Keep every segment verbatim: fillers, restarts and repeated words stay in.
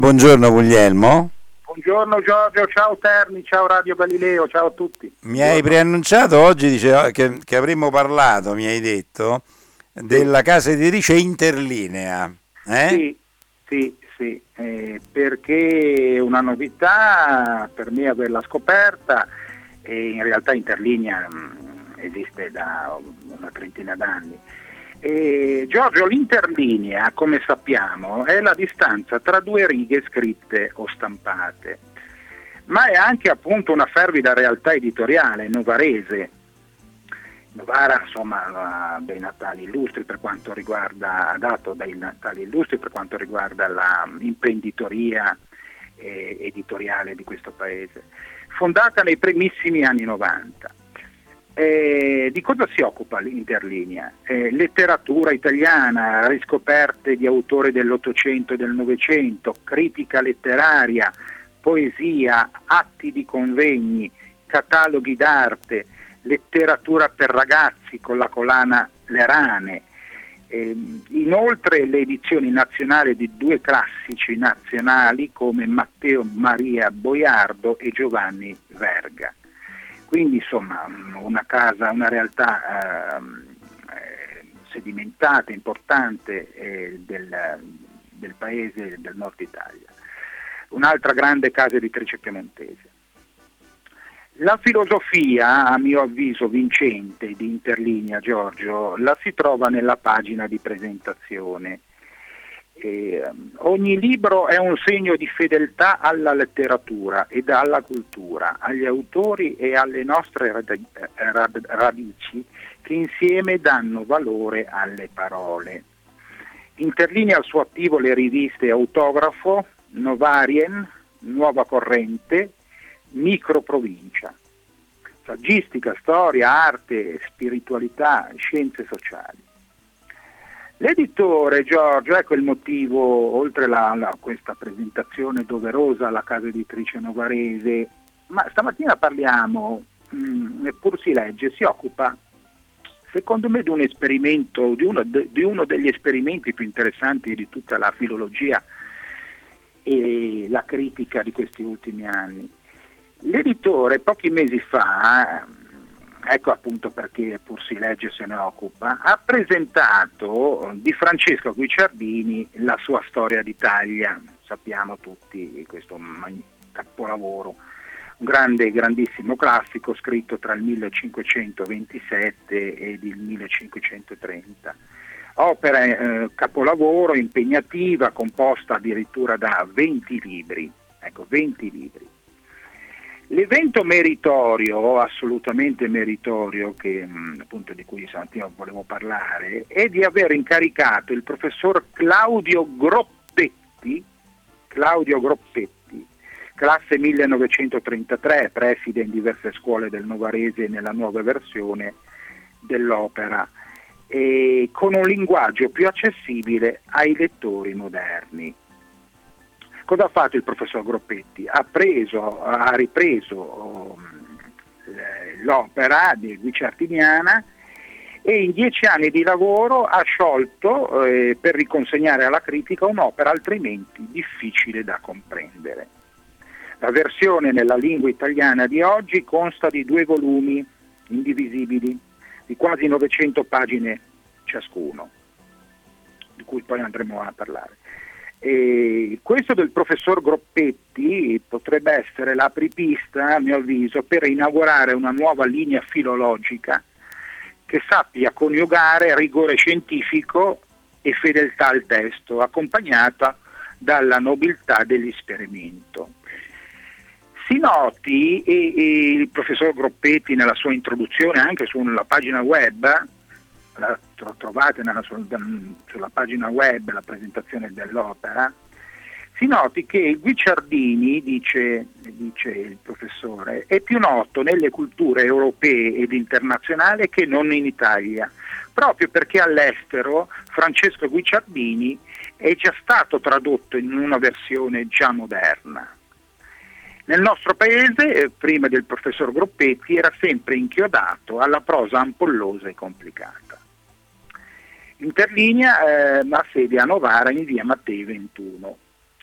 Buongiorno Guglielmo. Buongiorno Giorgio, ciao Terni, ciao Radio Galileo, ciao a tutti. Mi Buongiorno. hai preannunciato oggi, dice, che, che avremmo parlato, mi hai detto, Sì. della casa editrice Interlinea. Eh? Sì, sì, sì, eh, perché è una novità per me averla scoperta, e in realtà Interlinea mh, esiste da una trentina d'anni. E, Giorgio, l'interlinea, come sappiamo, è la distanza tra due righe scritte o stampate, ma è anche appunto una fervida realtà editoriale novarese. Novara, insomma, ha dei natali illustri per quanto riguarda, ha dato dei natali illustri per quanto riguarda la imprenditoria eh, editoriale di questo paese, fondata nei primissimi anni novanta. Eh, di cosa si occupa l'Interlinea? Eh, letteratura italiana, riscoperte di autori dell'Ottocento e del Novecento, critica letteraria, poesia, atti di convegni, cataloghi d'arte, letteratura per ragazzi con la collana Le Rane. Eh, inoltre le edizioni nazionali di due classici nazionali come Matteo Maria Boiardo e Giovanni Verga. Quindi insomma una casa, una realtà eh, sedimentata, importante eh, del, del paese del nord Italia. Un'altra grande casa editrice piemontese. La filosofia, a mio avviso vincente, di Interlinea, Giorgio, la si trova nella pagina di presentazione. Eh, ogni libro è un segno di fedeltà alla letteratura ed alla cultura, agli autori e alle nostre rad- rad- radici che insieme danno valore alle parole. Interlinea al suo attivo le riviste Autografo, Novarien, Nuova Corrente, Microprovincia. Saggistica, storia, arte, spiritualità, scienze sociali. L'editore Giorgio, ecco il motivo, oltre la, la, questa presentazione doverosa alla casa editrice novarese, ma stamattina parliamo, mh, pur si legge, si occupa secondo me di un esperimento, di uno, di uno degli esperimenti più interessanti di tutta la filologia e la critica di questi ultimi anni. L'editore pochi mesi fa, ecco appunto perché pur si legge se ne occupa, ha presentato di Francesco Guicciardini La sua storia d'Italia. Sappiamo tutti questo capolavoro, un grande, grandissimo classico scritto tra il millecinquecentoventisette ed il millecinquecentotrenta. Opera eh, capolavoro, impegnativa, composta addirittura da venti libri, ecco venti libri. L'evento meritorio, assolutamente meritorio, che mh, appunto di cui stamattina volevo parlare, è di aver incaricato il professor Claudio Groppetti, Claudio Groppetti, classe millenovecentotrentatré, preside in diverse scuole del Novarese nella nuova versione dell'opera, e con un linguaggio più accessibile ai lettori moderni. Cosa ha fatto il professor Groppetti? Ha, preso, ha ripreso l'opera di Guicciardiniana e in dieci anni di lavoro ha sciolto eh, per riconsegnare alla critica un'opera altrimenti difficile da comprendere. La versione nella lingua italiana di oggi consta di due volumi indivisibili di quasi novecento pagine ciascuno, di cui poi andremo a parlare. E questo del professor Groppetti potrebbe essere l'apripista, a mio avviso, per inaugurare una nuova linea filologica che sappia coniugare rigore scientifico e fedeltà al testo, accompagnata dalla nobiltà dell'esperimento. Si noti, e, e il professor Groppetti nella sua introduzione anche sulla pagina web, la trovate nella, sulla pagina web la presentazione dell'opera, si noti che Guicciardini, dice, dice il professore, è più noto nelle culture europee ed internazionali che non in Italia, proprio perché all'estero Francesco Guicciardini è già stato tradotto in una versione già moderna. Nel nostro paese, prima del professor Groppetti, era sempre inchiodato alla prosa ampollosa e complicata. Interlinea eh, ha sede a Novara in via Mattei ventuno.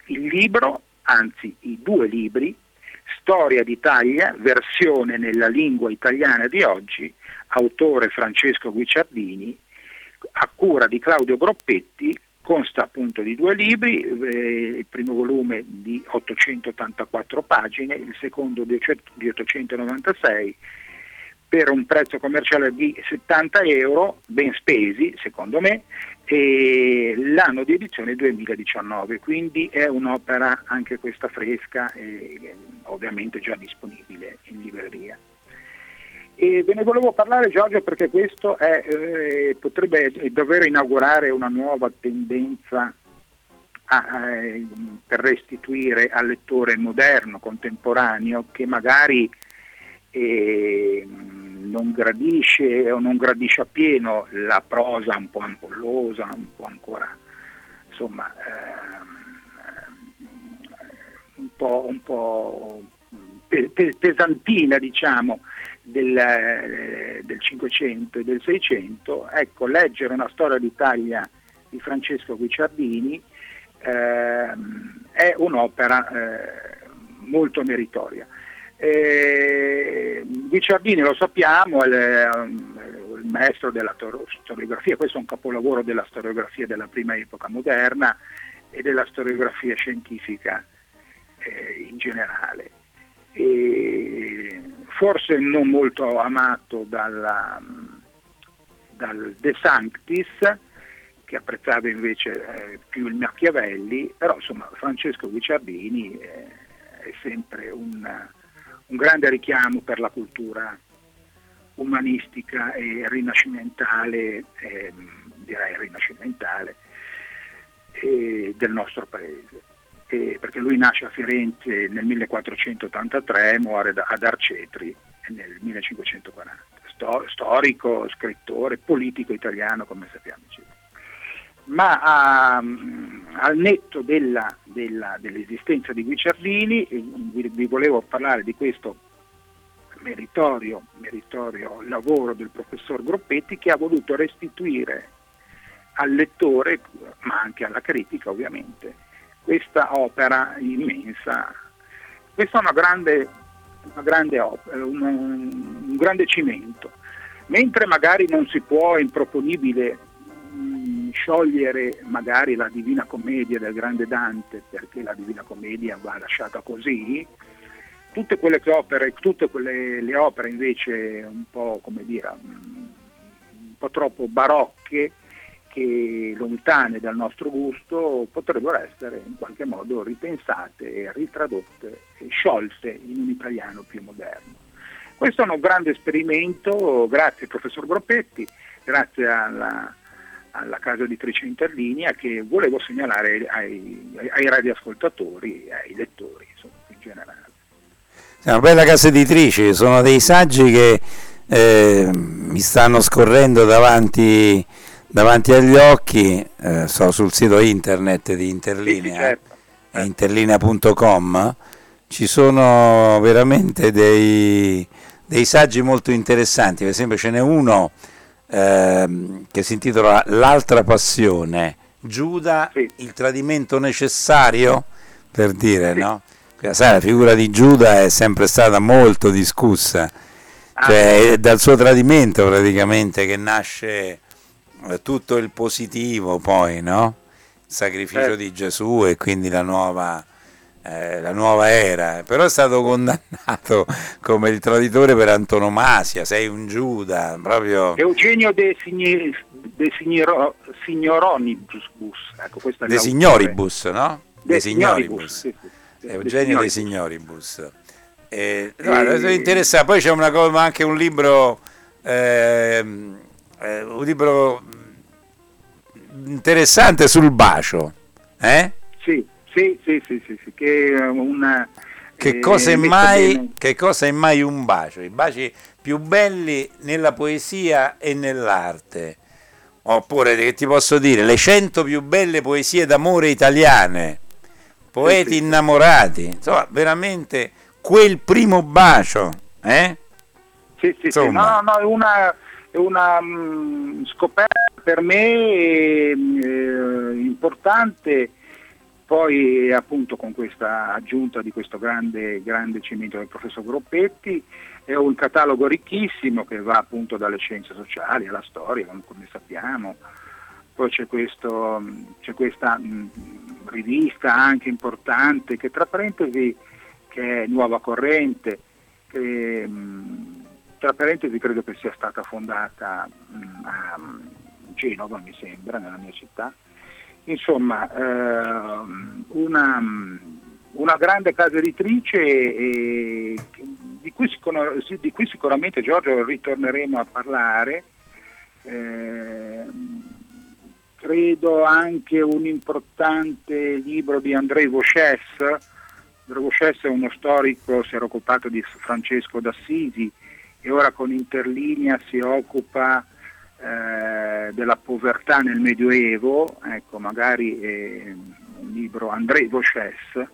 il libro, anzi i due libri, Storia d'Italia, versione nella lingua italiana di oggi, autore Francesco Guicciardini, a cura di Claudio Groppetti, consta appunto di due libri, eh, il primo volume di ottocentottantaquattro pagine, il secondo di ottocentonovantasei, per un prezzo commerciale di settanta euro, ben spesi secondo me, e l'anno di edizione duemiladiciannove, quindi è un'opera anche questa fresca e ovviamente già disponibile in libreria. E ve ne volevo parlare, Giorgio, perché questo è, eh, potrebbe dover inaugurare una nuova tendenza a, eh, per restituire al lettore moderno, contemporaneo, che magari eh, non gradisce o non gradisce appieno la prosa un po' ampollosa, un po' ancora, insomma, eh, un po', un po' pesantina, diciamo, del, del Cinquecento e del Seicento. Ecco, leggere una storia d'Italia di Francesco Guicciardini eh, è un'opera eh, molto meritoria. Eh, Guicciardini, lo sappiamo, è il, il maestro della storiografia. Questo è un capolavoro della storiografia della prima epoca moderna e della storiografia scientifica eh, in generale. E forse non molto amato dalla, dal De Sanctis, che apprezzava invece eh, più il Machiavelli, però insomma Francesco Guicciardini eh, è sempre un, un grande richiamo per la cultura umanistica e rinascimentale, eh, direi rinascimentale, eh, del nostro paese. Eh, perché lui nasce a Firenze nel millequattrocentottantatré, muore da, ad Arcetri nel millecinquecentoquaranta. Sto, storico, scrittore, politico italiano, come sappiamo. Ma a, al netto della, della, dell'esistenza di Guicciardini, vi, vi volevo parlare di questo meritorio, meritorio lavoro del professor Groppetti, che ha voluto restituire al lettore, ma anche alla critica ovviamente, questa opera immensa. Questa è una grande, una grande opera, un, un grande cimento. Mentre magari non si può improponibile mh, sciogliere magari la Divina Commedia del grande Dante, perché la Divina Commedia va lasciata così, tutte quelle opere, tutte quelle le opere invece un po', come dire, un po' troppo barocche, che lontane dal nostro gusto, potrebbero essere in qualche modo ripensate e ritradotte e sciolte in un italiano più moderno. Questo è un grande esperimento, grazie al professor Groppetti, grazie alla, alla casa editrice Interlinea, che volevo segnalare ai, ai, ai radioascoltatori e ai lettori, insomma, in generale. È una bella casa editrice, sono dei saggi che eh, mi stanno scorrendo davanti davanti agli occhi, eh, sto sul sito internet di Interlinea, sì, certo, certo. interlinea punto com, ci sono veramente dei, dei saggi molto interessanti. Per esempio ce n'è uno eh, che si intitola L'altra passione, Giuda, sì. il tradimento necessario, per dire, sì. no? Sai, la figura di Giuda è sempre stata molto discussa, cioè è dal suo tradimento praticamente che nasce tutto il positivo, poi, no? Il sacrificio eh. di Gesù e quindi la nuova, eh, la nuova era. Però è stato condannato come il traditore per antonomasia, sei un Giuda, proprio. Eugenio De, Signi, de Signoro, Signoronibus, ecco, questa è De Signoribus, no? De, de Signoribus, Signoribus. Sì, sì. Eugenio De Signoribus. Eh, guarda, e... interessa. Poi c'è una cosa, anche un libro. Eh, Eh, un libro interessante sul bacio, eh? Sì, sì, sì, sì, sì, sì che una che eh, cosa è mai che cosa è mai un bacio? I baci più belli nella poesia e nell'arte. Oppure, che ti posso dire, le cento più belle poesie d'amore italiane, poeti sì, sì. innamorati, insomma, veramente quel primo bacio, eh? Sì, sì, sì. No, no, è una una mh, scoperta per me eh, importante, poi appunto con questa aggiunta di questo grande, grande cimento del professor Groppetti, è un catalogo ricchissimo che va appunto dalle scienze sociali alla storia, come sappiamo. Poi c'è, questo, c'è questa mh, rivista anche importante che tra parentesi che è Nuova Corrente, che mh, tra parentesi credo che sia stata fondata mh, a Genova, mi sembra, nella mia città. Insomma, eh, una, una grande casa editrice e, di, cui sicur- di cui sicuramente, Giorgio, ritorneremo a parlare. Eh, credo anche un importante libro di André Vauchès. André Vauchès è uno storico, si era occupato di Francesco d'Assisi e ora con Interlinea si occupa Eh, della povertà nel Medioevo, ecco, magari è un libro André Vauchès,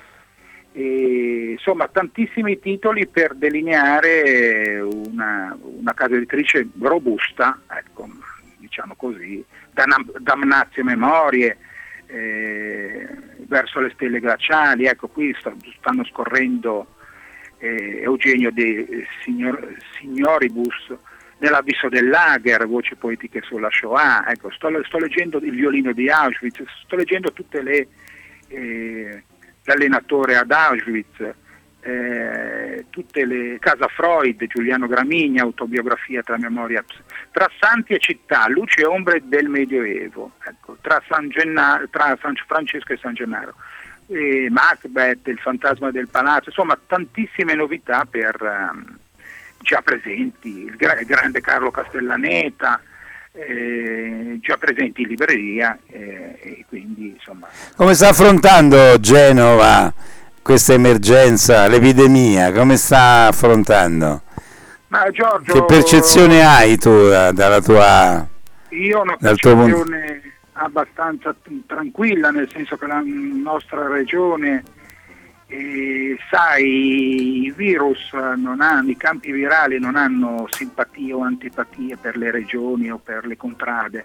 e, insomma tantissimi titoli per delineare una, una casa editrice robusta, ecco, diciamo così, Damnatio Memorie, eh, Verso le stelle glaciali, ecco, qui st- stanno scorrendo eh, Eugenio de Signor, Signoribus, Nell'abisso del lager, voci poetiche sulla Shoah, ecco, sto, sto leggendo Il violino di Auschwitz, sto leggendo tutte le eh, l'allenatore ad Auschwitz, eh, tutte le Casa Freud, Giuliano Gramigna, autobiografia tra memoria, tra santi e città, luce e ombre del Medioevo, ecco, tra, San Gennaro, tra San Francesco e San Gennaro, eh, Macbeth, Il fantasma del palazzo, insomma tantissime novità per um, già presenti, il, gra- il grande Carlo Castellaneta, eh, già presenti in libreria, eh, e quindi insomma. Come sta affrontando Genova questa emergenza, l'epidemia? Come sta affrontando? Ma Giorgio, che percezione hai tu dalla tua? Io ho una dal percezione tuo... abbastanza tranquilla, nel senso che la nostra regione, E, sai, i virus non hanno, i campi virali non hanno simpatie o antipatie per le regioni o per le contrade.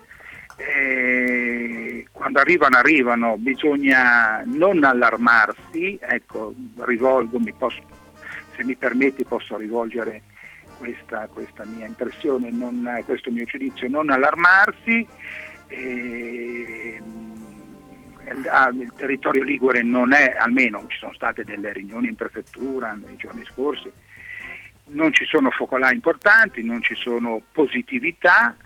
E, quando arrivano, arrivano, bisogna non allarmarsi, ecco, rivolgo, mi posso, se mi permetti posso rivolgere questa, questa mia impressione, non, questo mio giudizio, non allarmarsi. E, il territorio ligure non è, almeno ci sono state delle riunioni in prefettura nei giorni scorsi, non ci sono focolai importanti, non ci sono positività,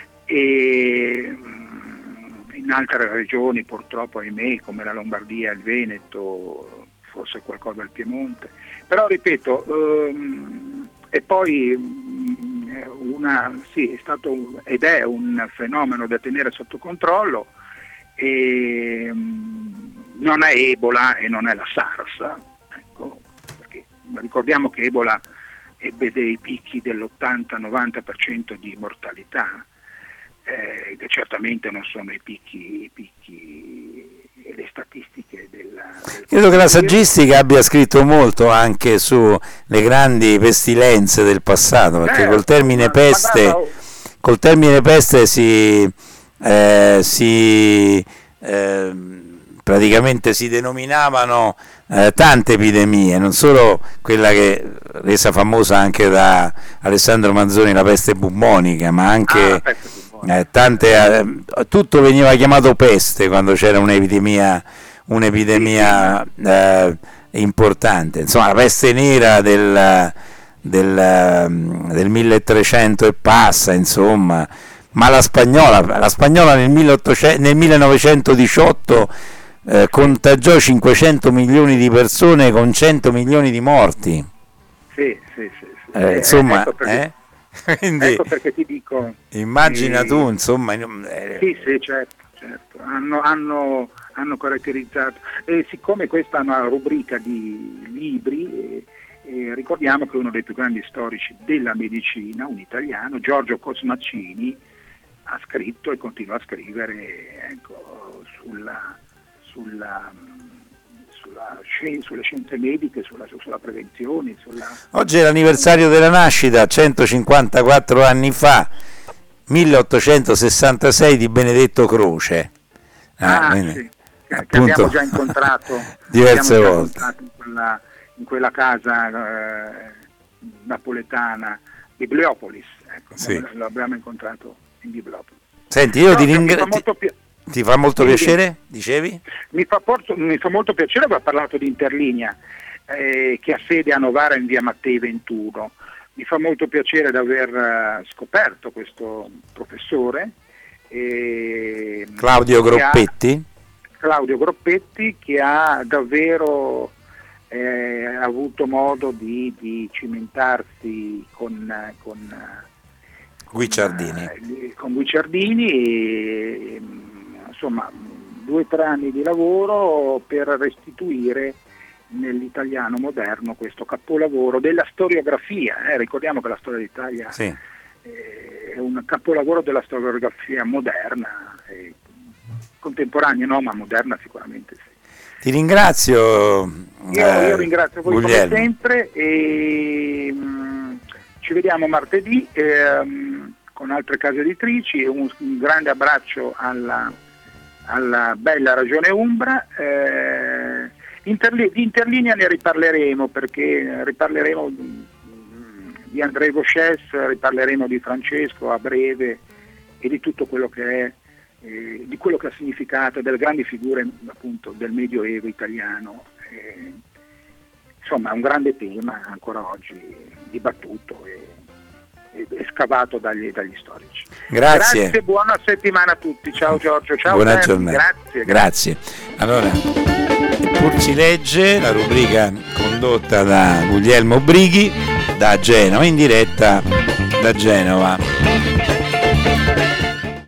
e in altre regioni purtroppo, ahimè, come la Lombardia, il Veneto, forse qualcosa del Piemonte, però ripeto, ehm, e poi una, sì, è stato ed è un fenomeno da tenere sotto controllo. E non è Ebola e non è la SARS, ecco, perché ricordiamo che Ebola ebbe dei picchi dell'ottanta novanta per cento di mortalità, eh, che certamente non sono i picchi, i picchi e le statistiche della, del Credo che la saggistica abbia scritto molto anche sulle grandi pestilenze del passato, perché eh, col termine peste ma, ma, col termine peste si Eh, si eh, praticamente si denominavano eh, tante epidemie, non solo quella che resa famosa anche da Alessandro Manzoni, la peste bubbonica, ma anche ah, eh, tante, eh, tutto veniva chiamato peste quando c'era un'epidemia un'epidemia eh, importante, insomma la peste nera del, del, del milletrecento e passa, insomma. Ma la spagnola, la spagnola nel, nel millenovecentodiciotto eh, contagiò cinquecento milioni di persone con cento milioni di morti. Sì, sì, sì. sì. Eh, insomma, ecco perché, eh? Quindi, ecco perché ti dico. Immagina eh, tu, insomma. Eh, sì, sì, certo, certo. Hanno, hanno, hanno caratterizzato. E siccome questa è una rubrica di libri, eh, eh, ricordiamo che uno dei più grandi storici della medicina, un italiano, Giorgio Cosmaccini, ha scritto e continua a scrivere, ecco, sulla, sulla, sulla scien- sulle scienze mediche, sulla, sulla prevenzione. Sulla... Oggi è l'anniversario della nascita, centocinquantaquattro anni fa, milleottocentosessantasei, di Benedetto Croce. Ah, ah quindi... sì, che, che abbiamo già incontrato diverse abbiamo già volte incontrato in, quella, in quella casa eh, napoletana, Bibliopolis, ecco, sì. lo abbiamo incontrato in Bibliopolis. Senti, io no, ti ringrazio. Pi- ti fa molto sì, piacere, dicevi? Mi fa, porto, mi fa molto piacere aver parlato di Interlinea, eh, che ha sede a Novara in via Mattei ventuno. Mi fa molto piacere di aver scoperto questo professore. Eh, Claudio Groppetti. Ha, Claudio Groppetti, che ha davvero eh, avuto modo di, di cimentarsi con, con Guicciardini. Eh, con Guicciardini e, insomma, due o tre anni di lavoro per restituire nell'italiano moderno questo capolavoro della storiografia. Eh, ricordiamo che la storia d'Italia sì. è un capolavoro della storiografia moderna, eh, contemporanea no, ma moderna sicuramente sì. Ti ringrazio. Io, eh, io ringrazio voi Guglielmo. come sempre e mh, ci vediamo martedì ehm, con altre case editrici. Un, un grande abbraccio alla, alla bella Regione Umbra. Eh, Interli- di Interlinea ne riparleremo, perché riparleremo di, di Andrei Vauchès, riparleremo di Francesco a breve e di tutto quello che è, eh, di quello che ha significato, delle grandi figure appunto del Medioevo italiano. Eh, insomma è un grande tema ancora oggi dibattuto e, e, e scavato dagli, dagli storici. Grazie. Grazie, buona settimana a tutti. Ciao Giorgio, ciao. Buona Berni, giornata. Grazie. Grazie. Allora, Eppur si legge, la rubrica condotta da Guglielmo Brighi da Genova, in diretta da Genova.